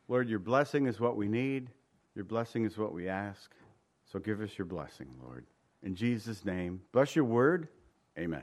Lord, your blessing is what we need. Your blessing is what we ask. So give us your blessing, Lord. In Jesus' name, bless your word. Amen.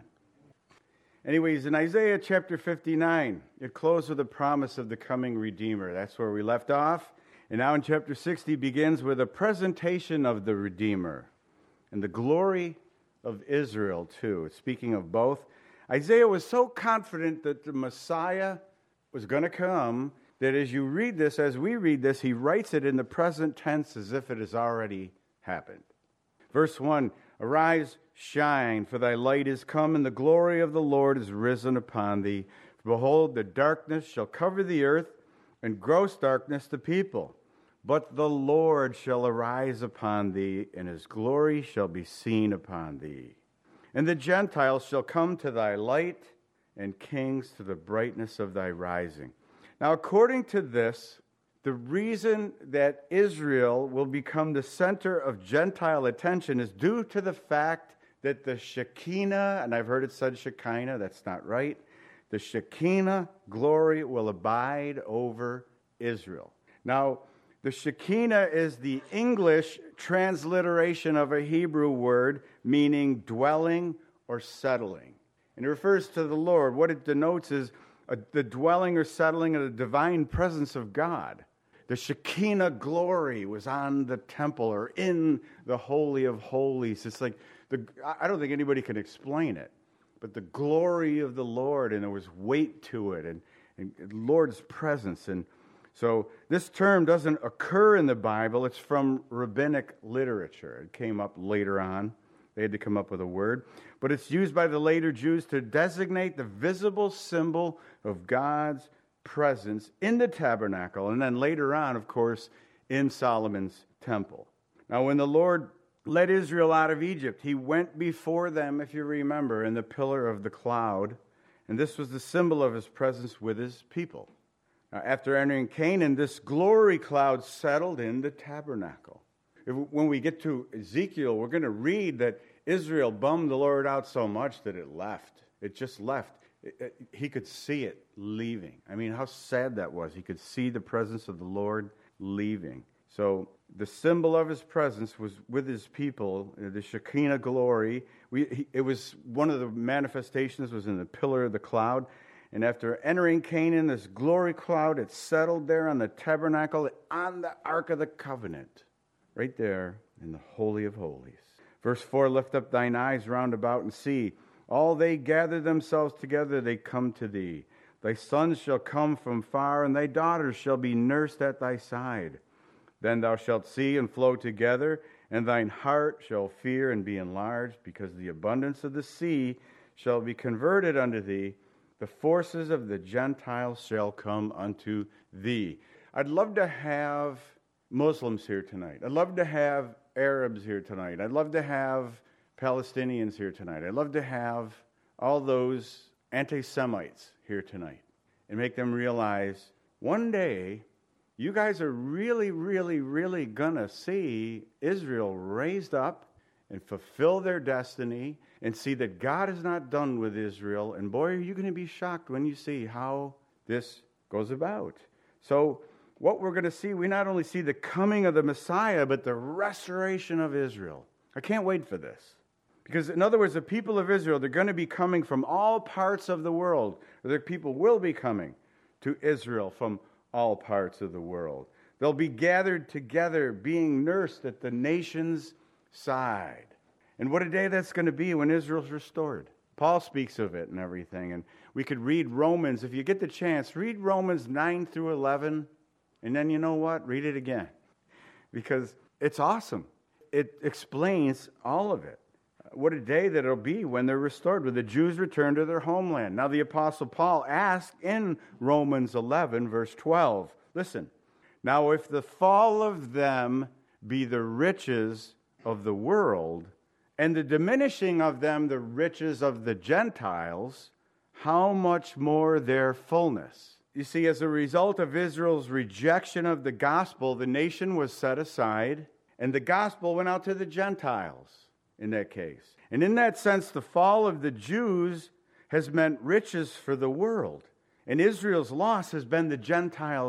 Anyways, in Isaiah chapter 59, it closed with a promise of the coming Redeemer. That's where we left off. And now in chapter 60 begins with a presentation of the Redeemer and the glory of Israel too. Speaking of both, Isaiah was so confident that the Messiah was going to come that as you read this, as we read this, he writes it in the present tense as if it has already happened. Verse 1, arise, shine, for thy light is come, and the glory of the Lord is risen upon thee. Behold, the darkness shall cover the earth, and gross darkness the people. But the Lord shall arise upon thee, and his glory shall be seen upon thee. And the Gentiles shall come to thy light, and kings to the brightness of thy rising. Now, according to this, the reason that Israel will become the center of Gentile attention is due to the fact that the Shekinah, and I've heard it said Shekinah, that's not right, the Shekinah glory will abide over Israel. Now, the Shekinah is the English transliteration of a Hebrew word meaning dwelling or settling. And it refers to the Lord. What it denotes is the dwelling or settling of the divine presence of God. The Shekinah glory was on the temple or in the Holy of Holies. It's like, I don't think anybody can explain it, but the glory of the Lord, and there was weight to it, and Lord's presence. And so this term doesn't occur in the Bible. It's from rabbinic literature. It came up later on. They had to come up with a word. But it's used by the later Jews to designate the visible symbol of God's presence in the tabernacle, and then later on, of course, in Solomon's temple. Now, when the Lord led Israel out of Egypt, he went before them, if you remember, in the pillar of the cloud, and this was the symbol of his presence with his people. Now, after entering Canaan, this glory cloud settled in the tabernacle. When we get to Ezekiel, we're going to read that Israel bummed the Lord out so much that it left. It just left. He could see it leaving. I mean, how sad that was. He could see the presence of the Lord leaving. So the symbol of his presence was with his people, the Shekinah glory. It was one of the manifestations was in the pillar of the cloud. And after entering Canaan, this glory cloud, it settled there on the tabernacle, on the Ark of the Covenant, right there in the Holy of Holies. Verse 4, lift up thine eyes round about and see. All they gather themselves together, they come to thee. Thy sons shall come from far, and thy daughters shall be nursed at thy side. Then thou shalt see and flow together, and thine heart shall fear and be enlarged, because the abundance of the sea shall be converted unto thee. The forces of the Gentiles shall come unto thee. I'd love to have Muslims here tonight. I'd love to have Arabs here tonight. I'd love to have Palestinians here tonight. I'd love to have all those anti-Semites here tonight and make them realize one day you guys are really, really, really going to see Israel raised up and fulfill their destiny and see that God is not done with Israel. And boy, are you going to be shocked when you see how this goes about. So what we're going to see, we not only see the coming of the Messiah, but the restoration of Israel. I can't wait for this. Because, in other words, the people of Israel, they're going to be coming from all parts of the world. The people will be coming to Israel from all parts of the world. They'll be gathered together, being nursed at the nation's side. And what a day that's going to be when Israel's restored. Paul speaks of it and everything. And we could read Romans. If you get the chance, read Romans 9 through 11. And then you know what? Read it again. Because it's awesome. It explains all of it. What a day that it'll be when they're restored, when the Jews return to their homeland. Now the Apostle Paul asked in Romans 11, verse 12, listen, now if the fall of them be the riches of the world, and the diminishing of them the riches of the Gentiles, how much more their fullness? You see, as a result of Israel's rejection of the gospel, the nation was set aside, and the gospel went out to the Gentiles. In that case. And in that sense, the fall of the Jews has meant riches for the world. And Israel's loss has been the Gentiles'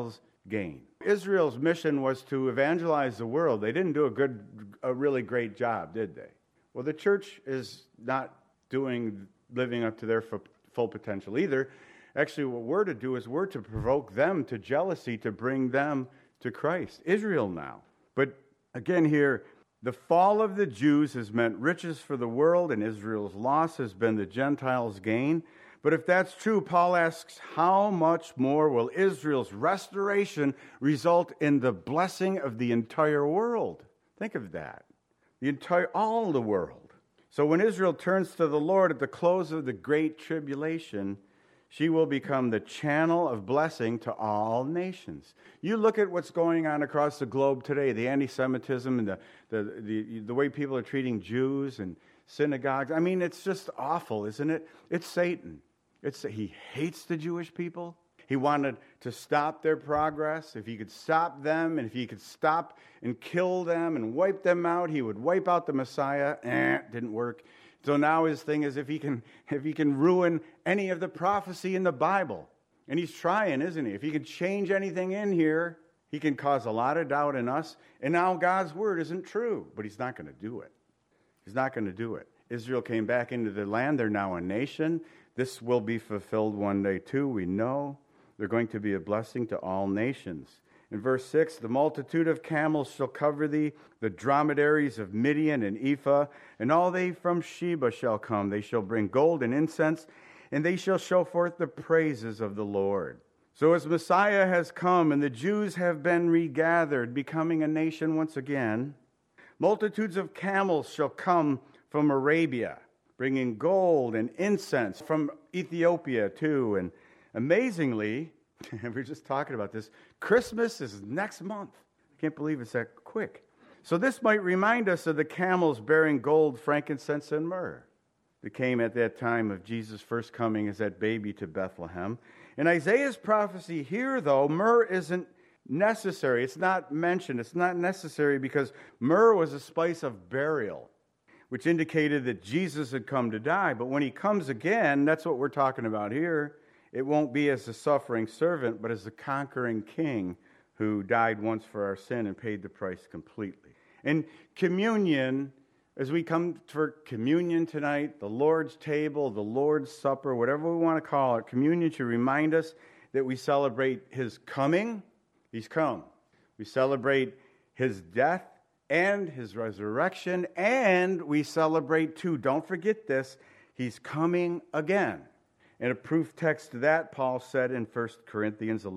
gain. Israel's mission was to evangelize the world. They didn't do a really great job, did they? Well, the church is not living up to their full potential either. Actually, what we're to do is we're to provoke them to jealousy, to bring them to Christ. Israel now. But again here, the fall of the Jews has meant riches for the world, and Israel's loss has been the Gentiles' gain. But if that's true, Paul asks, how much more will Israel's restoration result in the blessing of the entire world? Think of that. All the world. So when Israel turns to the Lord at the close of the great tribulation, she will become the channel of blessing to all nations. You look at what's going on across the globe today, the anti-Semitism and the way people are treating Jews and synagogues. I mean, it's just awful, isn't it? It's Satan. He hates the Jewish people. He wanted to stop their progress. If he could stop them, and if he could stop and kill them and wipe them out, he would wipe out the Messiah. Didn't work. So now his thing is if he can ruin any of the prophecy in the Bible. And he's trying, isn't he? If he can change anything in here, he can cause a lot of doubt in us. And now God's word isn't true. But he's not going to do it. He's not going to do it. Israel came back into the land. They're now a nation. This will be fulfilled one day too, we know. They're going to be a blessing to all nations. In verse 6, the multitude of camels shall cover thee, the dromedaries of Midian and Ephah, and all they from Sheba shall come. They shall bring gold and incense, and they shall show forth the praises of the Lord. So as Messiah has come, and the Jews have been regathered, becoming a nation once again, multitudes of camels shall come from Arabia, bringing gold and incense from Ethiopia too. And amazingly, we were just talking about this, Christmas is next month. I can't believe it's that quick. So this might remind us of the camels bearing gold, frankincense, and myrrh that came at that time of Jesus' first coming as that baby to Bethlehem. In Isaiah's prophecy here, though, myrrh isn't necessary. It's not mentioned. It's not necessary because myrrh was a spice of burial, which indicated that Jesus had come to die. But when he comes again, that's what we're talking about here. It won't be as a suffering servant, but as a conquering king who died once for our sin and paid the price completely. And communion, as we come for communion tonight, the Lord's table, the Lord's supper, whatever we want to call it, communion should remind us that we celebrate his coming. He's come. We celebrate his death and his resurrection, and we celebrate too, don't forget this, he's coming again. And a proof text to that, Paul said in 1 Corinthians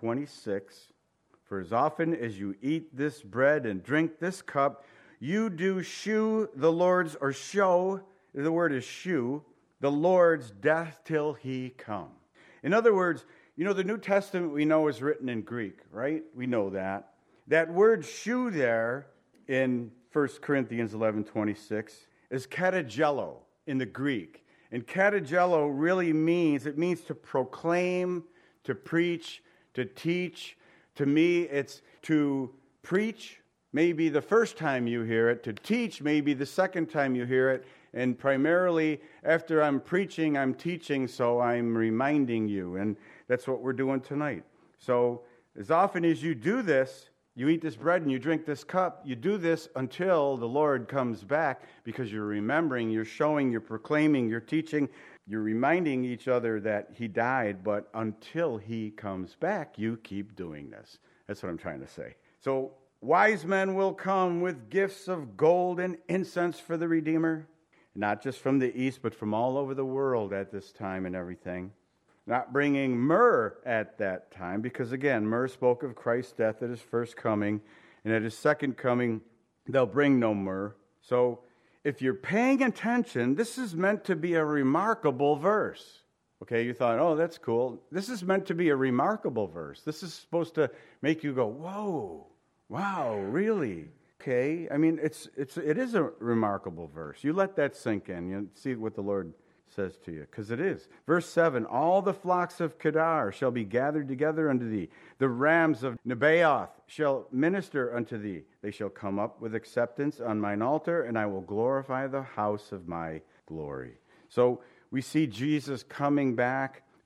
11:26, for as often as you eat this bread and drink this cup, you do shew the Lord's, or show, the word is shew, the Lord's death till he come. In other words, you know, the New Testament we know is written in Greek, right? We know that. That word shew there in 1 Corinthians 11:26 is katagello in the Greek. And katagello really means to proclaim, to preach, to teach. To me, it's to preach maybe the first time you hear it, to teach maybe the second time you hear it, and primarily after I'm preaching, I'm teaching, so I'm reminding you. And that's what we're doing tonight. So as often as you do this, you eat this bread and you drink this cup, you do this until the Lord comes back because you're remembering, you're showing, you're proclaiming, you're teaching, you're reminding each other that he died, but until he comes back, you keep doing this. That's what I'm trying to say. So wise men will come with gifts of gold and incense for the Redeemer, not just from the east, but from all over the world at this time and everything. Not bringing myrrh at that time, because again, myrrh spoke of Christ's death at his first coming, and at his second coming, they'll bring no myrrh. So if you're paying attention, this is meant to be a remarkable verse. Okay, you thought, oh, that's cool. This is meant to be a remarkable verse. This is supposed to make you go, whoa, wow, really? Okay, I mean, it is a remarkable verse. You let that sink in. You see what the Lord says to you, because it is. Verse 7, all the flocks of Kedar shall be gathered together unto thee. The rams of Nebaioth shall minister unto thee. They shall come up with acceptance on mine altar, and I will glorify the house of my glory. So we see Jesus coming back.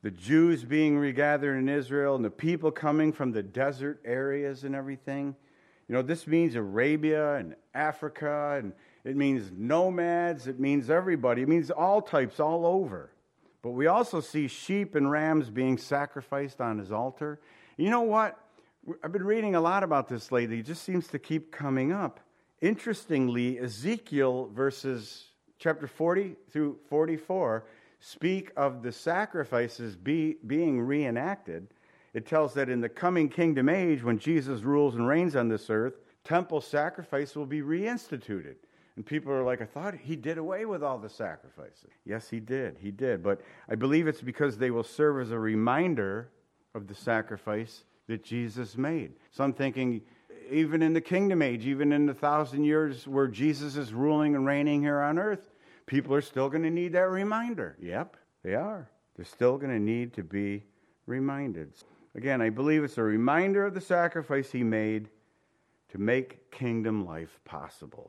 the Jews being regathered in Israel and the people coming from the desert areas and everything. This means Arabia and Africa, and it means nomads, it means everybody, it means all types all over. But we also see sheep and rams being sacrificed on his altar. You know what? I've been reading a lot about this lately. It just seems to keep coming up. Interestingly, Ezekiel verses chapter 40 through 44 speak of the sacrifices being reenacted. It tells that in the coming kingdom age, when Jesus rules and reigns on this earth, temple sacrifice will be reinstituted. And people are like, I thought he did away with all the sacrifices. Yes, he did. He did. But I believe it's because they will serve as a reminder of the sacrifice that Jesus made. So I'm thinking, even in the kingdom age, even in the 1,000 years where Jesus is ruling and reigning here on earth, people are still going to need that reminder. Yep, they are. They're still going to need to be reminded. Again, I believe it's a reminder of the sacrifice he made to make kingdom life possible.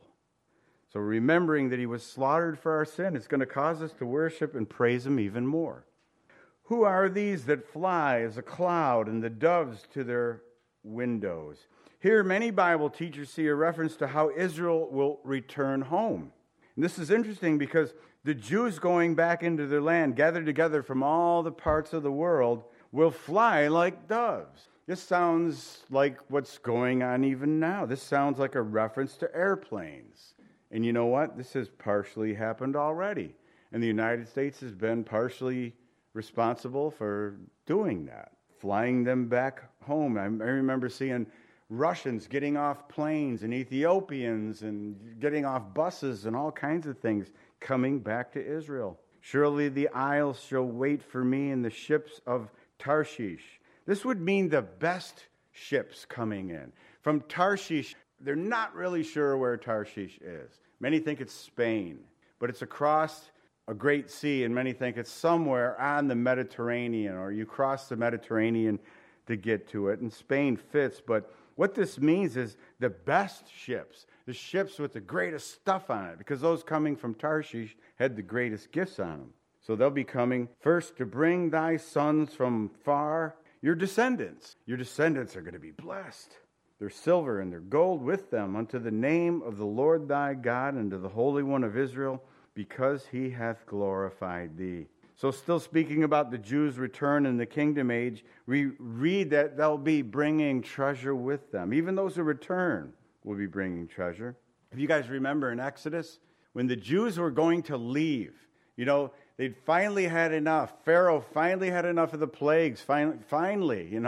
So remembering that he was slaughtered for our sin, it's going to cause us to worship and praise him even more. Who are these that fly as a cloud and the doves to their windows? Here, many Bible teachers see a reference to how Israel will return home. And this is interesting because the Jews going back into their land, gathered together from all the parts of the world, will fly like doves. This sounds like what's going on even now. This sounds like a reference to airplanes. And you know what? This has partially happened already. And the United States has been partially responsible for doing that, flying them back home. I remember seeing Russians getting off planes and Ethiopians and getting off buses and all kinds of things coming back to Israel. Surely the isles shall wait for me in the ships of Tarshish. This would mean the best ships coming in. From Tarshish, they're not really sure where Tarshish is. Many think it's Spain, but it's across a great sea, and many think it's somewhere on the Mediterranean, or you cross the Mediterranean to get to it, and Spain fits. But what this means is the best ships, the ships with the greatest stuff on it, because those coming from Tarshish had the greatest gifts on them. So they'll be coming first to bring thy sons from far, your descendants. Your descendants are going to be blessed. Their silver and their gold with them unto the name of the Lord thy God and to the Holy One of Israel, because he hath glorified thee. So still speaking about the Jews' return in the kingdom age, we read that they'll be bringing treasure with them. Even those who return will be bringing treasure. If you guys remember in Exodus, when the Jews were going to leave, they'd finally had enough. Pharaoh finally had enough of the plagues. Finally,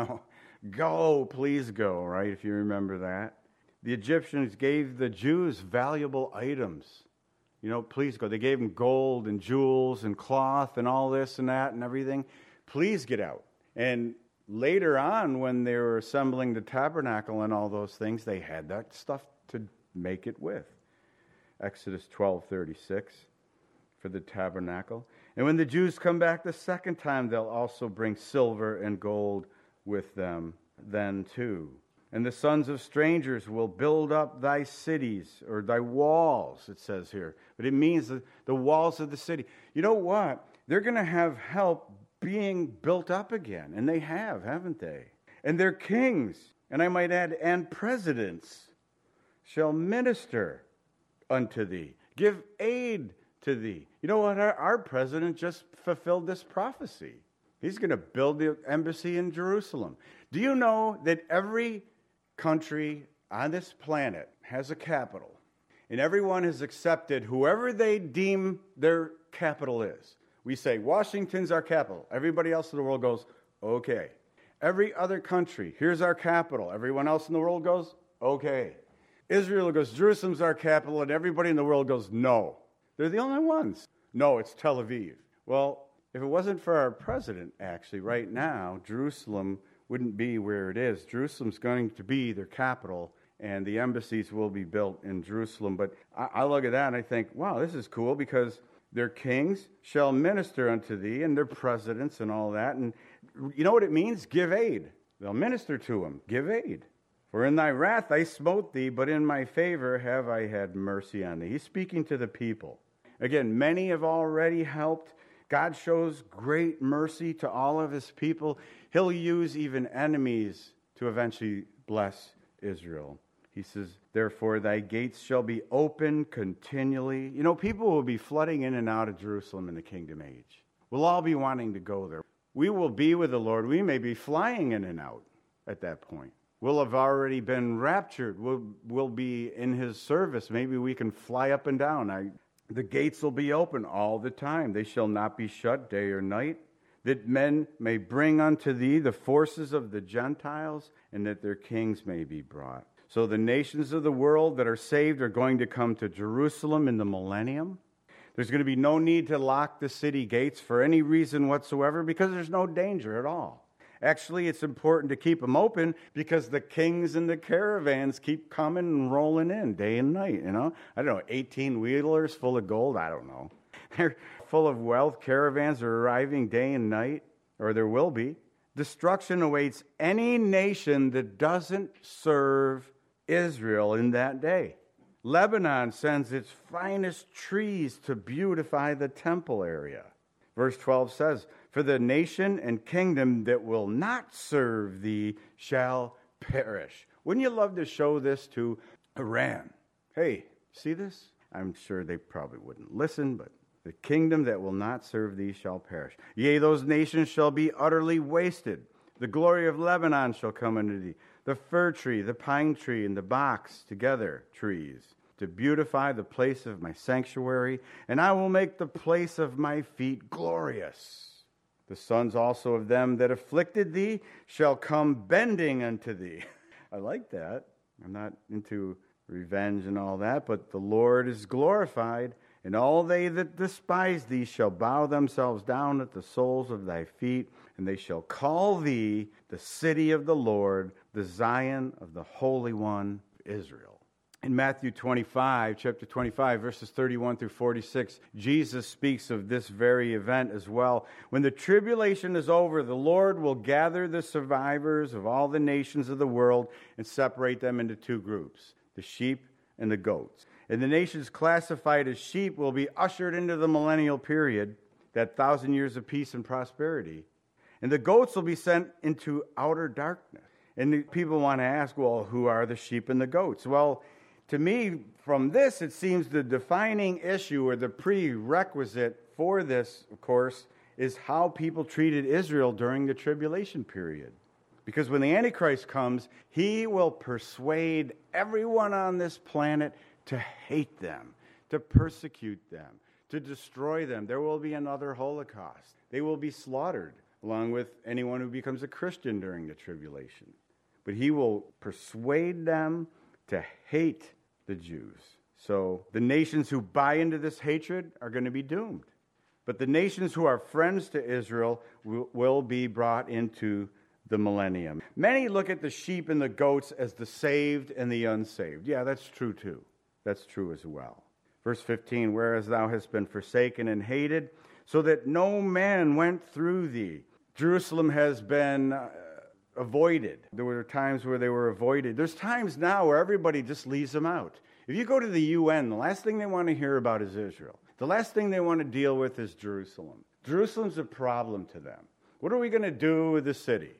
go, please go, right? If you remember that. The Egyptians gave the Jews valuable items. Please go. They gave them gold and jewels and cloth and all this and that and everything. Please get out. And later on, when they were assembling the tabernacle and all those things, they had that stuff to make it with. Exodus 12:36 for the tabernacle. And when the Jews come back the second time, they'll also bring silver and gold with them then too. And the sons of strangers will build up thy cities, or thy walls, it says here. But it means the walls of the city. You know what? They're going to have help being built up again. And they have, haven't they? And their kings, and I might add, and presidents, shall minister unto thee. Give aid to thee. You know what? Our president just fulfilled this prophecy. He's going to build the embassy in Jerusalem. Do you know that every country on this planet has a capital? And everyone has accepted whoever they deem their capital is. We say, Washington's our capital. Everybody else in the world goes, okay. Every other country, here's our capital. Everyone else in the world goes, okay. Israel goes, Jerusalem's our capital, and everybody in the world goes, no. They're the only ones. No, it's Tel Aviv. Well, if it wasn't for our president, actually, right now, Jerusalem wouldn't be where it is. Jerusalem's going to be their capital, and the embassies will be built in Jerusalem. But I look at that and I think, wow, this is cool, because their kings shall minister unto thee, and their presidents and all that. And you know what it means? Give aid. They'll minister to him. Give aid. For in thy wrath I smote thee, but in my favor have I had mercy on thee. He's speaking to the people. Again, many have already helped. God shows great mercy to all of his people. He'll use even enemies to eventually bless Israel. He says, therefore, thy gates shall be open continually. You know, people will be flooding in and out of Jerusalem in the kingdom age. We'll all be wanting to go there. We will be with the Lord. We may be flying in and out at that point. We'll have already been raptured. We'll be in his service. Maybe we can fly up and down. The gates will be open all the time. They shall not be shut day or night, that men may bring unto thee the forces of the Gentiles, and that their kings may be brought. So the nations of the world that are saved are going to come to Jerusalem in the millennium. There's going to be no need to lock the city gates for any reason whatsoever, because there's no danger at all. Actually, it's important to keep them open because the kings and the caravans keep coming and rolling in day and night, you know. I don't know, 18-wheelers full of gold? I don't know. They're full of wealth. Caravans are arriving day and night, or there will be. Destruction awaits any nation that doesn't serve Israel in that day. Lebanon sends its finest trees to beautify the temple area. Verse 12 says, for the nation and kingdom that will not serve thee shall perish. Wouldn't you love to show this to Iran? Hey, see this? I'm sure they probably wouldn't listen, but the kingdom that will not serve thee shall perish. Yea, those nations shall be utterly wasted. The glory of Lebanon shall come unto thee. The fir tree, the pine tree, and the box together trees, to beautify the place of my sanctuary, and I will make the place of my feet glorious. The sons also of them that afflicted thee shall come bending unto thee. I like that. I'm not into revenge and all that, but the Lord is glorified, and all they that despise thee shall bow themselves down at the soles of thy feet, and they shall call thee the city of the Lord, the Zion of the Holy One, Israel. In Matthew 25, chapter 25, verses 31 through 46, Jesus speaks of this very event as well. When the tribulation is over, the Lord will gather the survivors of all the nations of the world and separate them into two groups, the sheep and the goats. And the nations classified as sheep will be ushered into the millennial period, that 1,000 years of peace and prosperity. And the goats will be sent into outer darkness. And people want to ask, well, who are the sheep and the goats? Well, to me, from this, it seems the defining issue or the prerequisite for this, of course, is how people treated Israel during the tribulation period. Because when the Antichrist comes, he will persuade everyone on this planet to hate them, to persecute them, to destroy them. There will be another Holocaust. They will be slaughtered, along with anyone who becomes a Christian during the tribulation. But he will persuade them to hate the Jews. So the nations who buy into this hatred are going to be doomed. But the nations who are friends to Israel will be brought into the millennium. Many look at the sheep and the goats as the saved and the unsaved. Yeah, that's true too. That's true as well. Verse 15, whereas thou hast been forsaken and hated, so that no man went through thee. Jerusalem has been avoided. There were times where they were avoided. There's times now where everybody just leaves them out. If you go to the UN, the last thing they want to hear about is Israel. The last thing they want to deal with is Jerusalem. Jerusalem's a problem to them. What are we going to do with the city?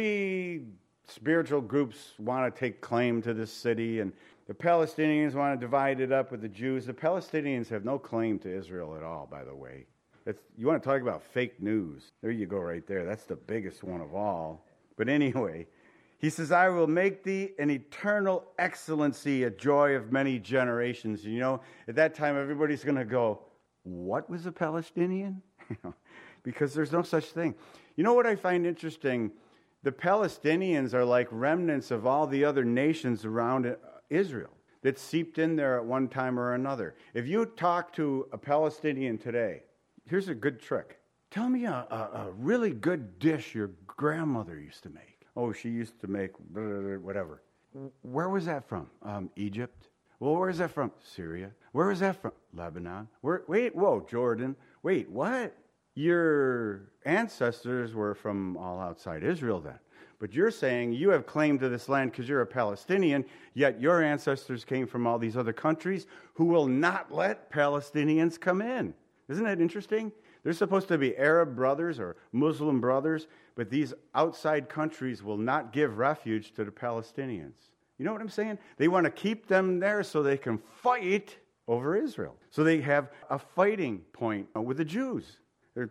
3 spiritual groups want to take claim to this city, and the Palestinians want to divide it up with the Jews. The Palestinians have no claim to Israel at all, by the way. You want to talk about fake news. There you go right there. That's the biggest one of all. But anyway, he says, I will make thee an eternal excellency, a joy of many generations. You know, at that time, everybody's going to go, what was a Palestinian? Because there's no such thing. You know what I find interesting? The Palestinians are like remnants of all the other nations around Israel that seeped in there at one time or another. If you talk to a Palestinian today, here's a good trick. Tell me a really good dish your grandmother used to make. Oh, she used to make whatever. Where was that from? Egypt. Well, where is that from? Syria. Where is that from? Lebanon. Jordan. Wait, what? Your ancestors were from all outside Israel then. But you're saying you have claim to this land because you're a Palestinian, yet your ancestors came from all these other countries who will not let Palestinians come in. Isn't that interesting? They're supposed to be Arab brothers or Muslim brothers, but these outside countries will not give refuge to the Palestinians. You know what I'm saying? They want to keep them there so they can fight over Israel. So they have a fighting point with the Jews.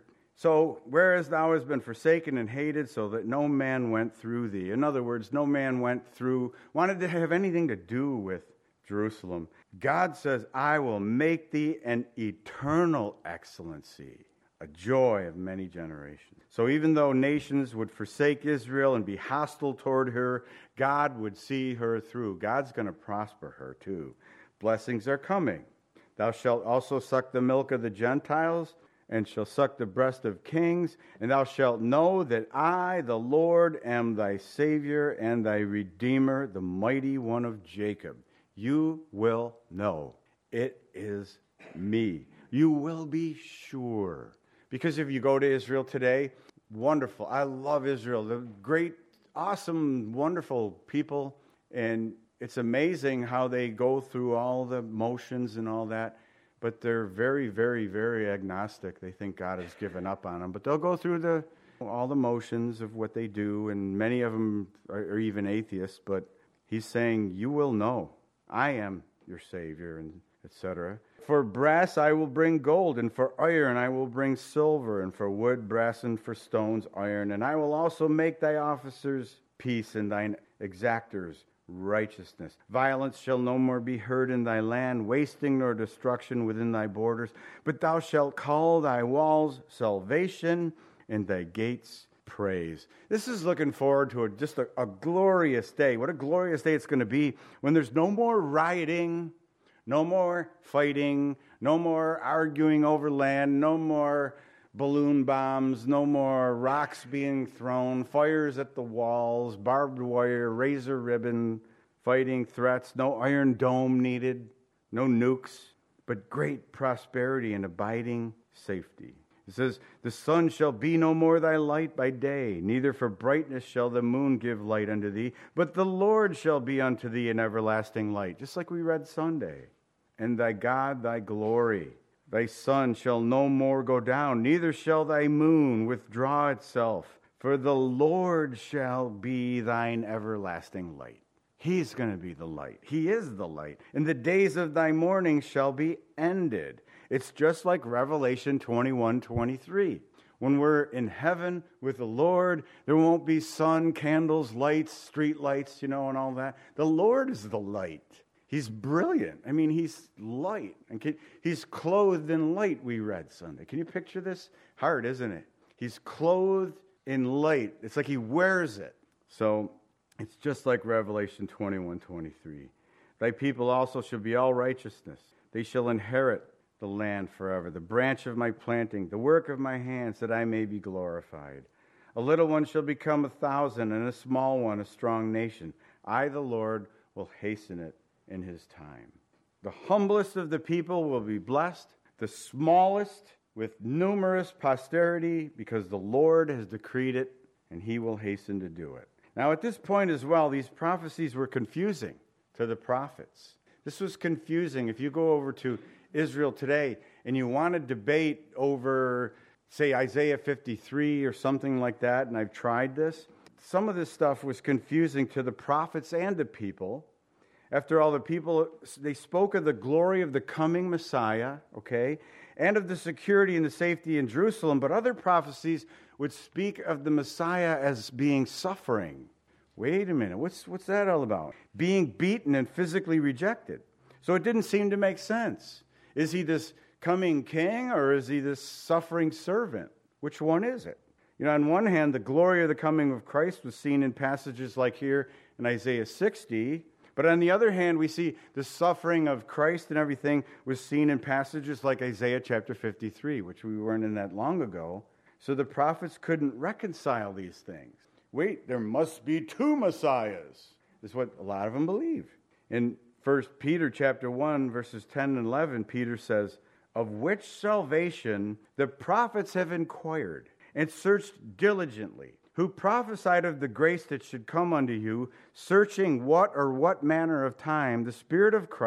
So, whereas thou hast been forsaken and hated, so that no man went through thee. In other words, no man wanted to have anything to do with Jerusalem. God says, I will make thee an eternal excellency, a joy of many generations. So even though nations would forsake Israel and be hostile toward her, God would see her through. God's going to prosper her too. Blessings are coming. Thou shalt also suck the milk of the Gentiles, and shall suck the breast of kings, and thou shalt know that I, the Lord, am thy Savior and thy Redeemer, the mighty one of Jacob. You will know it is me. You will be sure. Because if you go to Israel today, wonderful. I love Israel. They're great, awesome, wonderful people. And it's amazing how they go through all the motions and all that. But they're very, very, very agnostic. They think God has given up on them. But they'll go through all the motions of what they do. And many of them are even atheists. But he's saying, you will know. I am your Savior, and etc. For brass I will bring gold, and for iron I will bring silver, and for wood, brass, and for stones, iron. And I will also make thy officers peace, and thine exactors righteousness. Violence shall no more be heard in thy land, wasting nor destruction within thy borders. But thou shalt call thy walls salvation, and thy gates praise. This is looking forward to just a glorious day. What a glorious day it's going to be when there's no more rioting, no more fighting, no more arguing over land, no more balloon bombs, no more rocks being thrown, fires at the walls, barbed wire, razor ribbon, fighting threats, no iron dome needed, no nukes, but great prosperity and abiding safety. It says, the sun shall be no more thy light by day, neither for brightness shall the moon give light unto thee, but the Lord shall be unto thee an everlasting light, just like we read Sunday. And thy God thy glory. Thy sun shall no more go down, neither shall thy moon withdraw itself, for the Lord shall be thine everlasting light. He's going to be the light. He is the light. And the days of thy mourning shall be ended. It's just like Revelation 21:23. When we're in heaven with the Lord, there won't be sun, candles, lights, street lights, and all that. The Lord is the light. He's brilliant. I mean, he's light. And he's clothed in light, we read Sunday. Can you picture this? Hard, isn't it? He's clothed in light. It's like he wears it. So it's just like Revelation 21:23. Thy people also shall be all righteousness. They shall inherit the land forever. The branch of my planting, the work of my hands, that I may be glorified. A little one shall become 1,000, and a small one a strong nation. I, the Lord, will hasten it in his time. The humblest of the people will be blessed, the smallest with numerous posterity, because the Lord has decreed it, and he will hasten to do it. Now, at this point as well, these prophecies were confusing to the prophets. This was confusing. If you go over to Israel today and you want to debate over, say, Isaiah 53 or something like that, and I've tried this, some of this stuff was confusing to the prophets and the people. After all, the people, they spoke of the glory of the coming Messiah, okay, and of the security and the safety in Jerusalem, but other prophecies would speak of the Messiah as being suffering. Wait a minute, what's that all about? Being beaten and physically rejected. So it didn't seem to make sense. Is he this coming king, or is he this suffering servant? Which one is it? On one hand, the glory of the coming of Christ was seen in passages like here in Isaiah 60, but on the other hand, we see the suffering of Christ and everything was seen in passages like Isaiah chapter 53, which we weren't in that long ago. So the prophets couldn't reconcile these things. Wait, there must be two Messiahs, is what a lot of them believe. In 1 Peter chapter 1, verses 10 and 11, Peter says, of which salvation the prophets have inquired and searched diligently, who prophesied of the grace that should come unto you, searching what manner of time the Spirit of Christ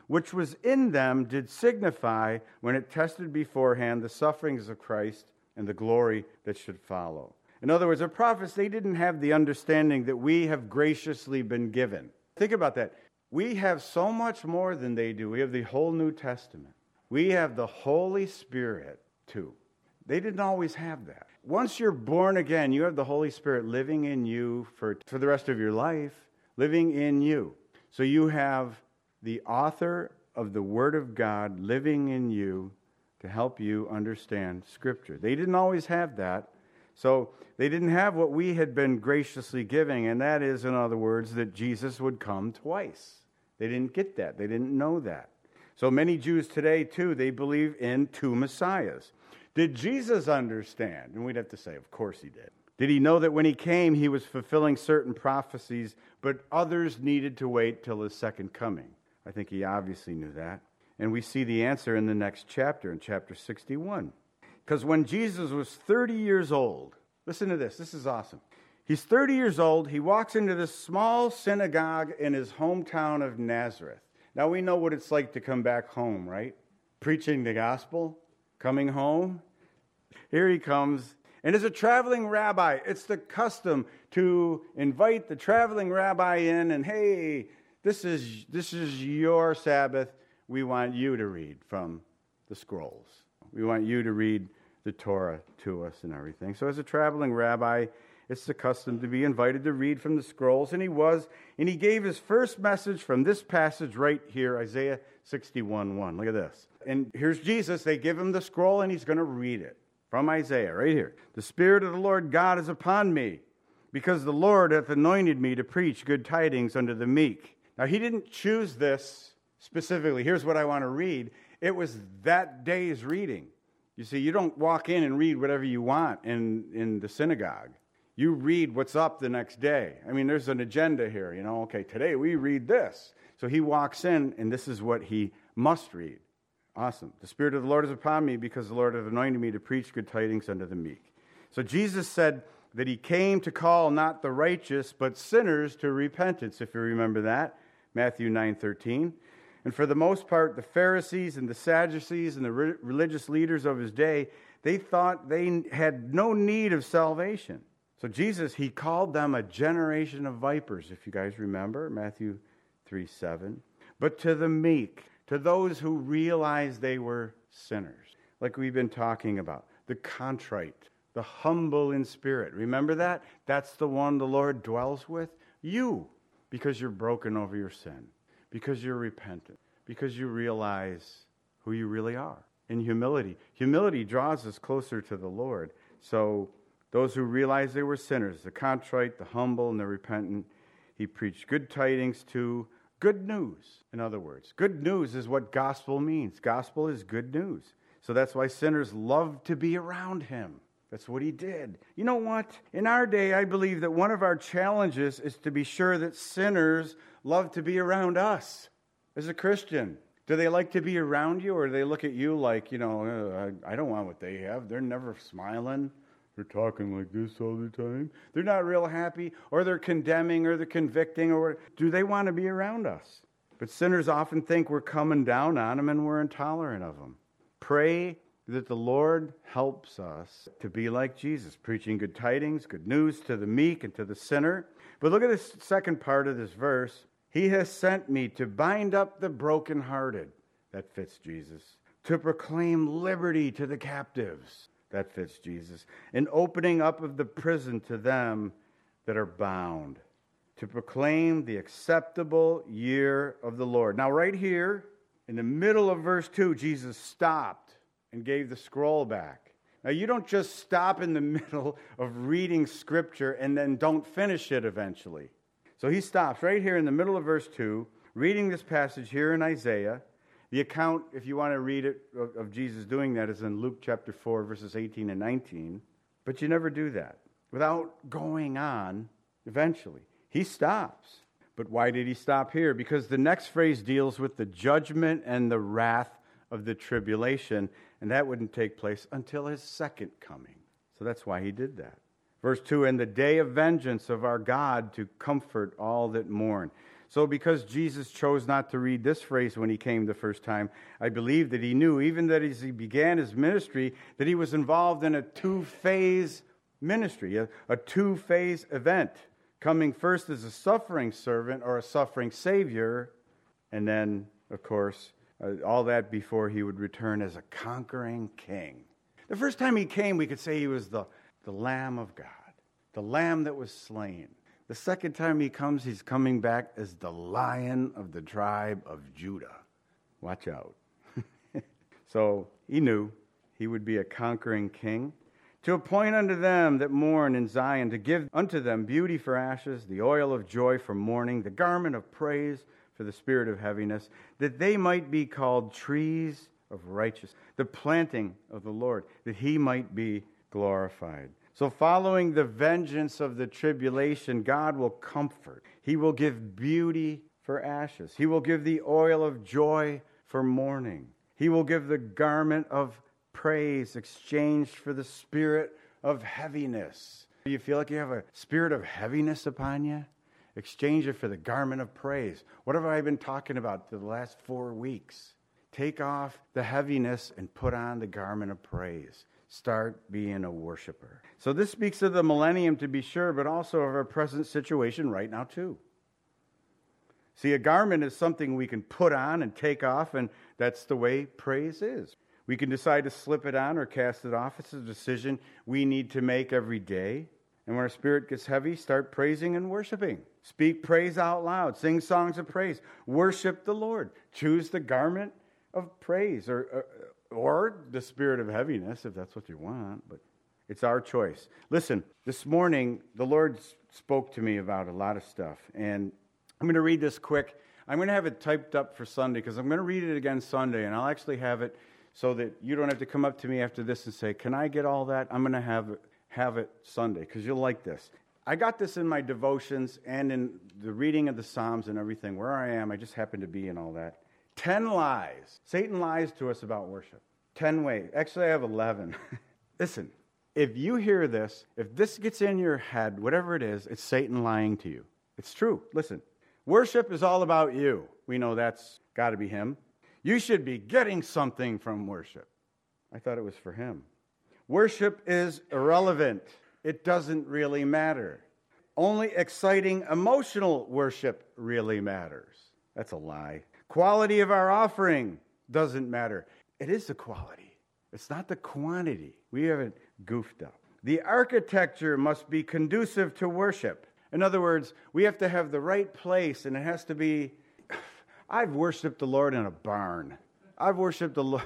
which was in them did signify, when it tested beforehand, the sufferings of Christ and the glory that should follow. In other words, the prophets, they didn't have the understanding that we have graciously been given. Think about that. We have so much more than they do. We have the whole New Testament. We have the Holy Spirit, too. They didn't always have that. Once you're born again, you have the Holy Spirit living in you for the rest of your life, living in you. So you have the author of the Word of God living in you to help you understand Scripture. They didn't always have that. So they didn't have what we had been graciously giving, and that is, in other words, that Jesus would come twice. They didn't get that. They didn't know that. So many Jews today, too, they believe in two Messiahs. Did Jesus understand? And we'd have to say, of course he did. Did he know that when he came, he was fulfilling certain prophecies, but others needed to wait till his second coming? I think he obviously knew that. And we see the answer in the next chapter, in chapter 61. Because when Jesus was 30 years old, listen to this. This is awesome. He's 30 years old. He walks into this small synagogue in his hometown of Nazareth. Now, we know what it's like to come back home, right? Preaching the gospel, coming home. Here he comes. And as a traveling rabbi, it's the custom to invite the traveling rabbi in and, hey, this is your Sabbath. We want you to read from the scrolls. We want you to read the Torah to us and everything. So as a traveling rabbi, it's the custom to be invited to read from the scrolls. And he was. And he gave his first message from this passage right here, Isaiah 61:1. Look at this. And here's Jesus. They give him the scroll and he's going to read it from Isaiah right here. The Spirit of the Lord God is upon me, because the Lord hath anointed me to preach good tidings unto the meek. Now, he didn't choose this specifically. Here's what I want to read. It was that day's reading. You see, you don't walk in and read whatever you want in the synagogue. You read what's up the next day. I mean, there's an agenda here, you know. Okay, today we read this. So he walks in, and this is what he must read. Awesome. The Spirit of the Lord is upon me, because the Lord hath anointed me to preach good tidings unto the meek. So Jesus said that he came to call not the righteous, but sinners to repentance, if you remember that. Matthew 9:13. And for the most part, the Pharisees and the Sadducees and the religious leaders of his day, they thought they had no need of salvation. So Jesus, he called them a generation of vipers, if you guys remember, Matthew 3:7. But to the meek, to those who realized they were sinners, like we've been talking about, the contrite, the humble in spirit. Remember that? That's the one the Lord dwells with. You, because you're broken over your sin, because you're repentant, because you realize who you really are in humility. Humility draws us closer to the Lord. So those who realized they were sinners, the contrite, the humble, and the repentant, he preached good tidings to good news, in other words. Good news is what gospel means. Gospel is good news. So that's why sinners love to be around him. That's what he did. You know what? In our day, I believe that one of our challenges is to be sure that sinners love to be around us as a Christian. Do they like to be around you, or do they look at you like, you know, I don't want what they have. They're never smiling. They're talking like this all the time. They're not real happy, or they're condemning, or they're convicting, or do they want to be around us? But sinners often think we're coming down on them and we're intolerant of them. Pray that the Lord helps us to be like Jesus, preaching good tidings, good news to the meek and to the sinner. But look at this second part of this verse. He has sent me to bind up the brokenhearted. That fits Jesus. To proclaim liberty to the captives. That fits Jesus. And opening up of the prison to them that are bound. To proclaim the acceptable year of the Lord. Now right here, in the middle of verse 2, Jesus stopped and gave the scroll back. Now you don't just stop in the middle of reading Scripture and then don't finish it eventually. So he stops right here in the middle of verse 2, reading this passage here in Isaiah. The account, if you want to read it, of Jesus doing that is in Luke chapter 4, verses 18 and 19. But you never do that without going on eventually. He stops. But why did he stop here? Because the next phrase deals with the judgment and the wrath of the tribulation, and that wouldn't take place until his second coming. So that's why he did that. Verse 2, and the day of vengeance of our God to comfort all that mourn. So because Jesus chose not to read this phrase when he came the first time, I believe that he knew, even that as he began his ministry, that he was involved in a two-phase ministry, a two-phase event, coming first as a suffering servant or a suffering savior, and then, of course, all that before he would return as a conquering king. The first time he came, we could say he was the Lamb of God, the Lamb that was slain. The second time he comes, he's coming back as the Lion of the tribe of Judah. Watch out. So he knew he would be a conquering king. To appoint unto them that mourn in Zion, to give unto them beauty for ashes, the oil of joy for mourning, the garment of praise for the spirit of heaviness, that they might be called trees of righteousness, the planting of the Lord, that he might be glorified. So following the vengeance of the tribulation, God will comfort. He will give beauty for ashes. He will give the oil of joy for mourning. He will give the garment of praise exchanged for the spirit of heaviness. Do you feel like you have a spirit of heaviness upon you? Exchange it for the garment of praise. What have I been talking about for the last 4 weeks? Take off the heaviness and put on the garment of praise. Start being a worshiper. So this speaks of the millennium, to be sure, but also of our present situation right now too. See, a garment is something we can put on and take off, and that's the way praise is. We can decide to slip it on or cast it off. It's a decision we need to make every day. And when our spirit gets heavy, start praising and worshiping. Speak praise out loud. Sing songs of praise. Worship the Lord. Choose the garment of praise or the spirit of heaviness, if that's what you want. But it's our choice. Listen, this morning, the Lord spoke to me about a lot of stuff. And I'm going to read this quick. I'm going to have it typed up for Sunday because I'm going to read it again Sunday. And I'll actually have it so that you don't have to come up to me after this and say, can I get all that? I'm going to have it Sunday because you'll like this. I got this in my devotions and in the reading of the Psalms and everything. Where I am, I just happen to be in all that. 10 lies. Satan lies to us about worship. 10 ways. Actually, I have 11. Listen, if you hear this, if this gets in your head, whatever it is, it's Satan lying to you. It's true. Listen, worship is all about you. We know that's got to be him. You should be getting something from worship. I thought it was for him. Worship is irrelevant. It doesn't really matter. Only exciting emotional worship really matters. That's a lie. Quality of our offering doesn't matter. It is the quality. It's not the quantity. We haven't goofed up. The architecture must be conducive to worship. In other words, we have to have the right place, and it has to be... I've worshiped the Lord in a barn. I've worshiped the Lord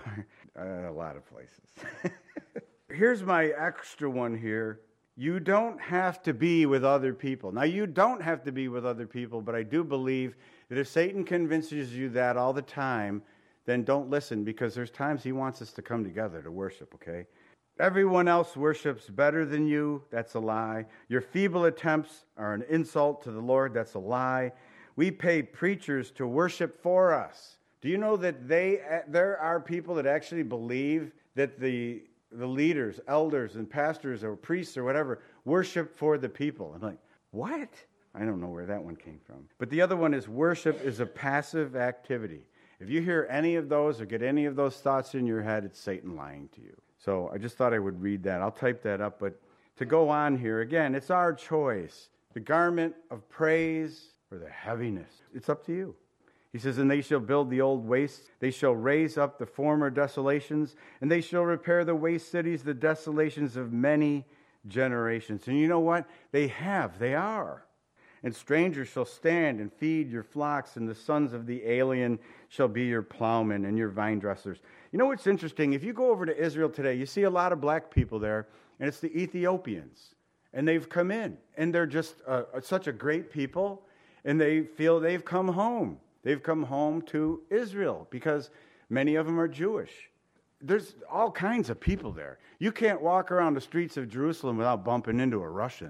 a lot of places. Here's my extra one here. You don't have to be with other people. Now, you don't have to be with other people, but I do believe that if Satan convinces you that all the time, then don't listen, because there's times he wants us to come together to worship, okay? Everyone else worships better than you. That's a lie. Your feeble attempts are an insult to the Lord. That's a lie. We pay preachers to worship for us. Do you know that there are people that actually believe that the leaders, elders, and pastors or priests or whatever worship for the people? I'm like, what? I don't know where that one came from. But the other one is worship is a passive activity. If you hear any of those or get any of those thoughts in your head, it's Satan lying to you. So I just thought I would read that. I'll type that up. But to go on here, again, it's our choice. The garment of praise or the heaviness. It's up to you. He says, and they shall build the old wastes. They shall raise up the former desolations, and they shall repair the waste cities, the desolations of many generations. And you know what? They are. And strangers shall stand and feed your flocks, and the sons of the alien shall be your plowmen and your vine dressers. You know what's interesting? If you go over to Israel today, you see a lot of black people there, and it's the Ethiopians. And they've come in, and they're just such a great people, and they feel they've come home. They've come home to Israel because many of them are Jewish. There's all kinds of people there. You can't walk around the streets of Jerusalem without bumping into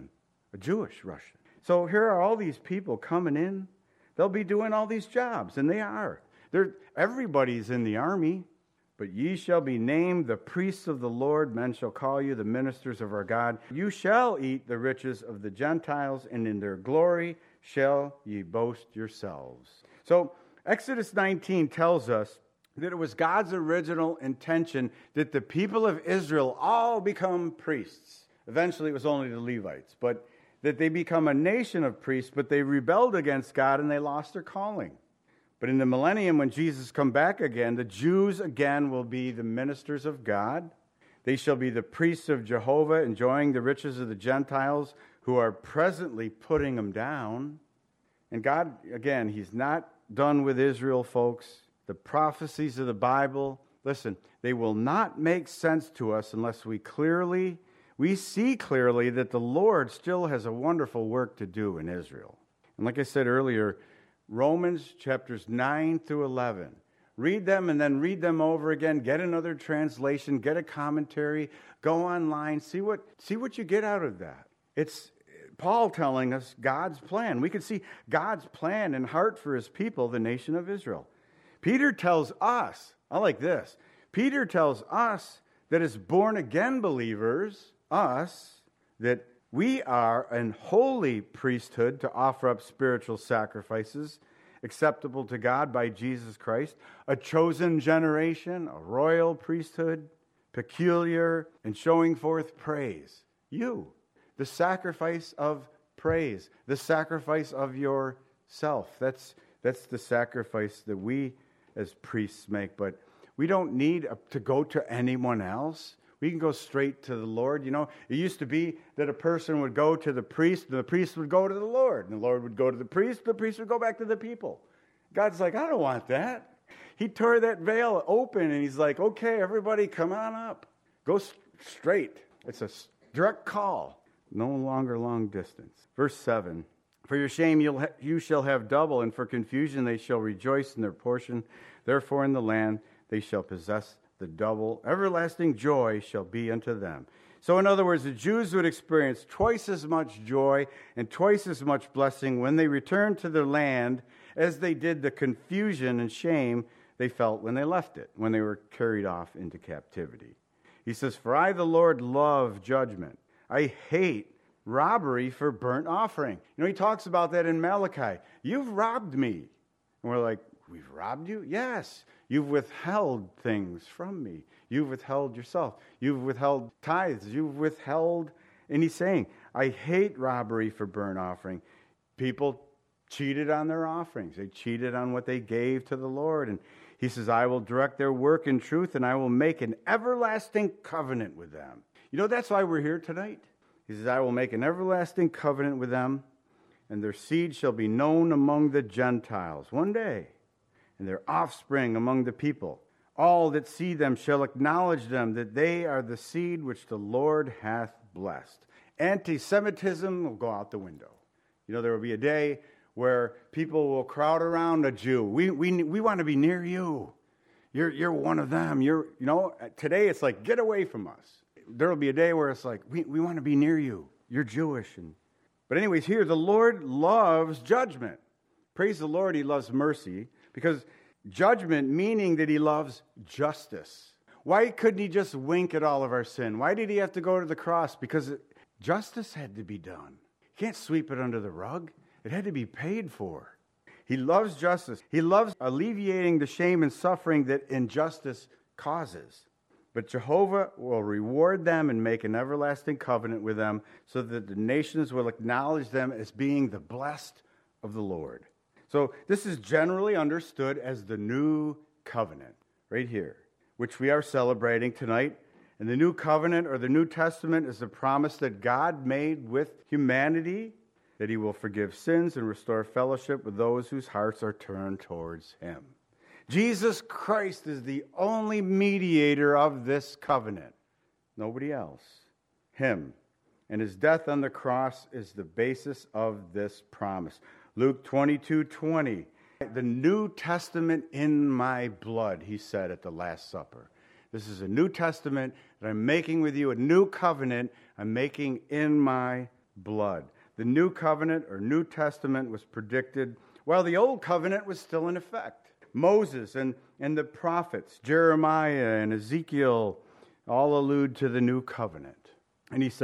a Jewish Russian. So here are all these people coming in. They'll be doing all these jobs, and they are. Everybody's in the army. But ye shall be named the priests of the Lord. Men shall call you the ministers of our God. You shall eat the riches of the Gentiles, and in their glory shall ye boast yourselves. So Exodus 19 tells us that it was God's original intention that the people of Israel all become priests. Eventually it was only the Levites, but that they become a nation of priests, but they rebelled against God and they lost their calling. But in the millennium, when Jesus come back again, the Jews again will be the ministers of God. They shall be the priests of Jehovah, enjoying the riches of the Gentiles who are presently putting them down. And God, again, he's not done with Israel, folks. The prophecies of the Bible, listen, they will not make sense to us unless we see clearly that the Lord still has a wonderful work to do in Israel. And like I said earlier, Romans chapters 9 through 11. Read them and then read them over again. Get another translation. Get a commentary. Go online. See what you get out of that. It's Paul telling us God's plan. We can see God's plan and heart for his people, the nation of Israel. Peter tells us, I like this. Peter tells us that as born-again believers, us, that we are an holy priesthood to offer up spiritual sacrifices acceptable to God by Jesus Christ, a chosen generation, a royal priesthood, peculiar, and showing forth praise. You, the sacrifice of praise, the sacrifice of yourself. That's the sacrifice that we as priests make, but we don't need to go to anyone else. We can go straight to the Lord. You know, it used to be that a person would go to the priest, and the priest would go to the Lord, and the Lord would go to the priest would go back to the people. God's like, I don't want that. He tore that veil open, and he's like, okay, everybody come on up. Go straight. It's a direct call. No longer long distance. Verse 7, for your shame you shall have double, and for confusion they shall rejoice in their portion. Therefore in the land they shall possess the double. Everlasting joy shall be unto them. So in other words, the Jews would experience twice as much joy and twice as much blessing when they returned to their land as they did the confusion and shame they felt when they left it, when they were carried off into captivity. He says, for I, the Lord, love judgment. I hate robbery for burnt offering. You know, he talks about that in Malachi. You've robbed me. And we're like, we've robbed you? Yes. You've withheld things from me. You've withheld yourself. You've withheld tithes. You've withheld. And he's saying, I hate robbery for burnt offering. People cheated on their offerings. They cheated on what they gave to the Lord. And he says, I will direct their work in truth, and I will make an everlasting covenant with them. You know, that's why we're here tonight. He says, I will make an everlasting covenant with them, and their seed shall be known among the Gentiles one day, and their offspring among the people. All that see them shall acknowledge them, that they are the seed which the Lord hath blessed. Anti-Semitism will go out the window. You know, there will be a day where people will crowd around a Jew. We want to be near you. You're one of them. Today it's like, get away from us. There will be a day where it's like, we want to be near you. You're Jewish. But anyways, here, the Lord loves judgment. Praise the Lord, he loves mercy. Because judgment, meaning that he loves justice. Why couldn't he just wink at all of our sin? Why did he have to go to the cross? Because justice had to be done. You can't sweep it under the rug. It had to be paid for. He loves justice. He loves alleviating the shame and suffering that injustice causes. But Jehovah will reward them and make an everlasting covenant with them so that the nations will acknowledge them as being the blessed of the Lord. So this is generally understood as the new covenant, right here, which we are celebrating tonight. And the new covenant or the New Testament is the promise that God made with humanity, that he will forgive sins and restore fellowship with those whose hearts are turned towards him. Jesus Christ is the only mediator of this covenant. Nobody else. Him. And his death on the cross is the basis of this promise. Luke 22:20. The New Testament in my blood, he said at the Last Supper. This is a New Testament that I'm making with you, a new covenant I'm making in my blood. The New Covenant or New Testament was predicted while the Old Covenant was still in effect. Moses and the prophets, Jeremiah and Ezekiel, all allude to the New Covenant. And he says,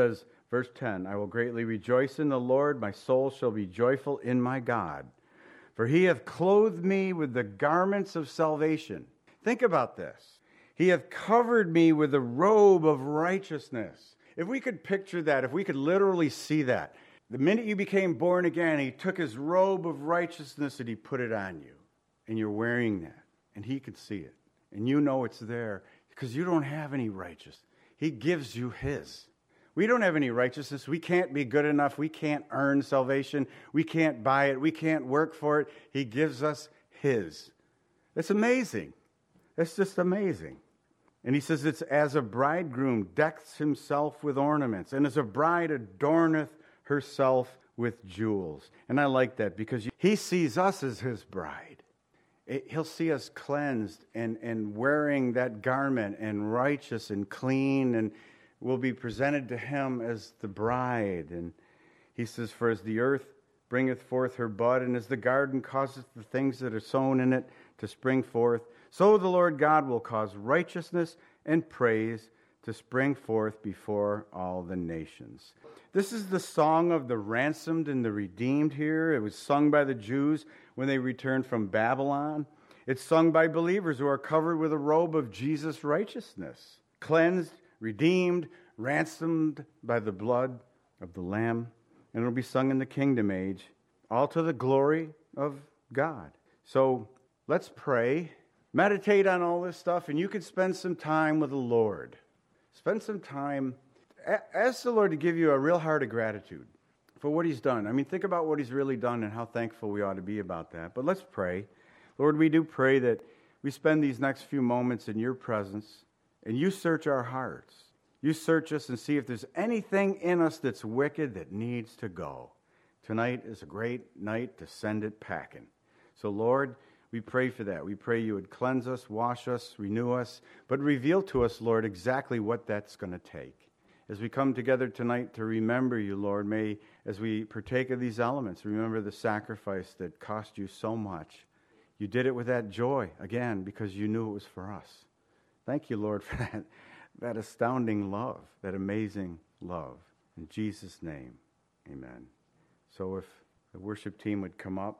Verse 10, I will greatly rejoice in the Lord. My soul shall be joyful in my God. For he hath clothed me with the garments of salvation. Think about this. He hath covered me with the robe of righteousness. If we could picture that, if we could literally see that, the minute you became born again, he took his robe of righteousness and he put it on you. And you're wearing that. And he could see it. And you know it's there because you don't have any righteousness. He gives you his. We don't have any righteousness. We can't be good enough. We can't earn salvation. We can't buy it. We can't work for it. He gives us his. It's amazing. It's just amazing. And he says it's as a bridegroom decks himself with ornaments, and as a bride adorneth herself with jewels. And I like that because he sees us as his bride. He'll see us cleansed and wearing that garment and righteous and clean, and will be presented to him as the bride. And he says, for as the earth bringeth forth her bud, and as the garden causeth the things that are sown in it to spring forth, so the Lord God will cause righteousness and praise to spring forth before all the nations. This is the song of the ransomed and the redeemed here. It was sung by the Jews when they returned from Babylon. It's sung by believers who are covered with a robe of Jesus' righteousness, cleansed, redeemed, ransomed by the blood of the Lamb. And it'll be sung in the kingdom age, all to the glory of God. So let's pray, meditate on all this stuff, and you can spend some time with the Lord. Spend some time. Ask the Lord to give you a real heart of gratitude for what he's done. I mean, think about what he's really done and how thankful we ought to be about that. But let's pray. Lord, we do pray that we spend these next few moments in your presence, and you search our hearts. You search us and see if there's anything in us that's wicked that needs to go. Tonight is a great night to send it packing. So, Lord, we pray for that. We pray you would cleanse us, wash us, renew us, but reveal to us, Lord, exactly what that's going to take. As we come together tonight to remember you, Lord, may, as we partake of these elements, remember the sacrifice that cost you so much. You did it with that joy, again, because you knew it was for us. Thank you, Lord, for that astounding love, that amazing love. In Jesus' name, amen. So if the worship team would come up.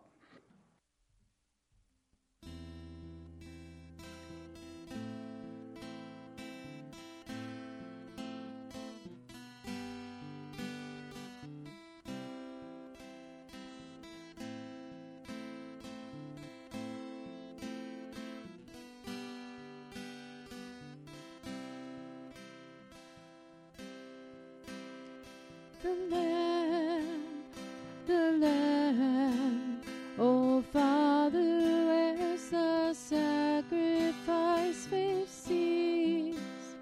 The Lamb, oh Father, where's the sacrifice faith sees,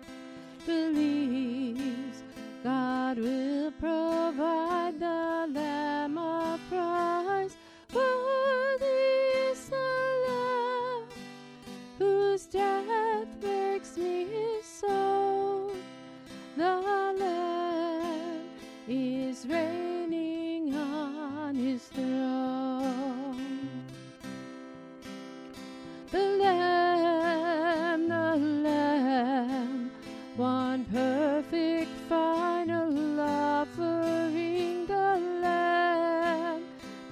believes God will provide the Lamb of price. Worthy is the Lamb, whose death makes me his own. The Lamb is reigning on his throne. The Lamb, one perfect final offering. The Lamb,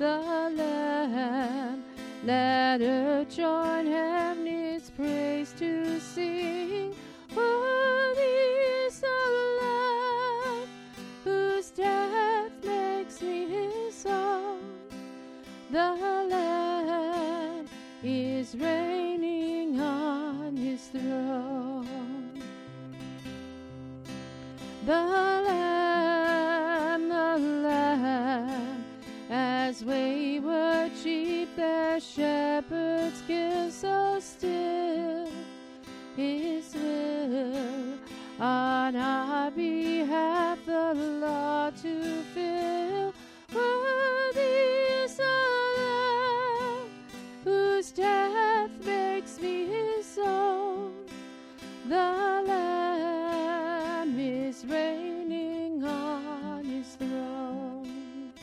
let earth join heaven its praise to sing. Worthy is the Lamb, whose death makes me his own. The Lamb is reigning on his throne. The Lamb, as wayward sheep their shepherds give so still his will on our behalf, the law to fill. Worthy is the Lamb, whose death makes me his own. The Lamb is reigning on his throne.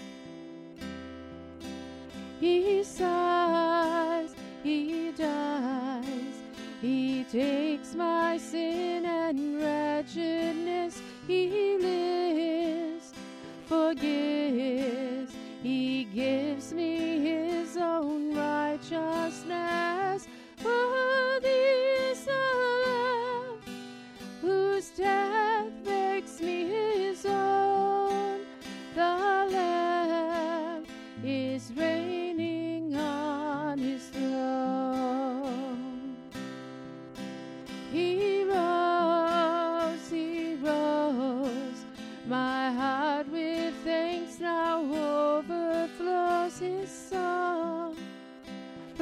He sighs, he dies, he takes my sin and wretchedness. He lives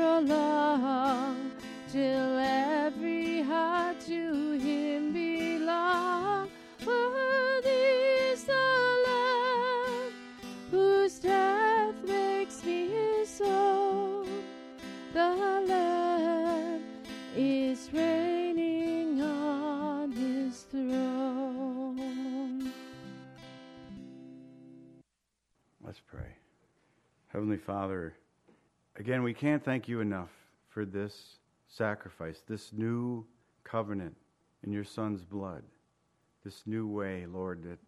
prolong till every heart to him belong. Worthy is the Lamb whose death makes me his own. The Lamb is reigning on his throne. Let's pray. Heavenly Father, again, we can't thank you enough for this sacrifice, this new covenant in your Son's blood, this new way, Lord, that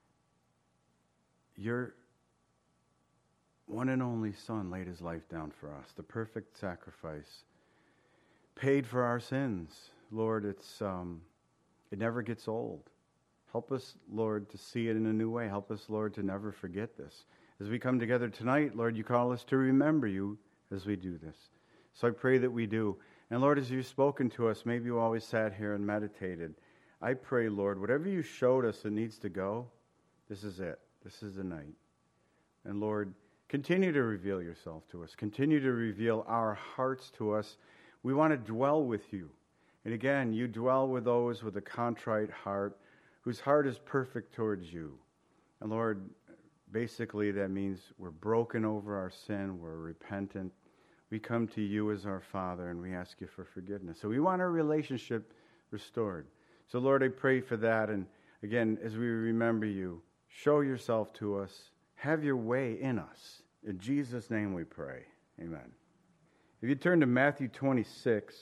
your one and only Son laid his life down for us, the perfect sacrifice, paid for our sins. Lord, it never gets old. Help us, Lord, to see it in a new way. Help us, Lord, to never forget this. As we come together tonight, Lord, you call us to remember you as we do this. So I pray that we do. And Lord, as you've spoken to us, maybe you always sat here and meditated. I pray, Lord, whatever you showed us that needs to go, this is it. This is the night. And Lord, continue to reveal yourself to us. Continue to reveal our hearts to us. We want to dwell with you. And again, you dwell with those with a contrite heart, whose heart is perfect towards you. And Lord, basically that means we're broken over our sin, we're repentant. We come to you as our Father and we ask you for forgiveness. So we want our relationship restored. So Lord, I pray for that. And again, as we remember you, show yourself to us. Have your way in us. In Jesus' name we pray. Amen. If you turn to Matthew 26.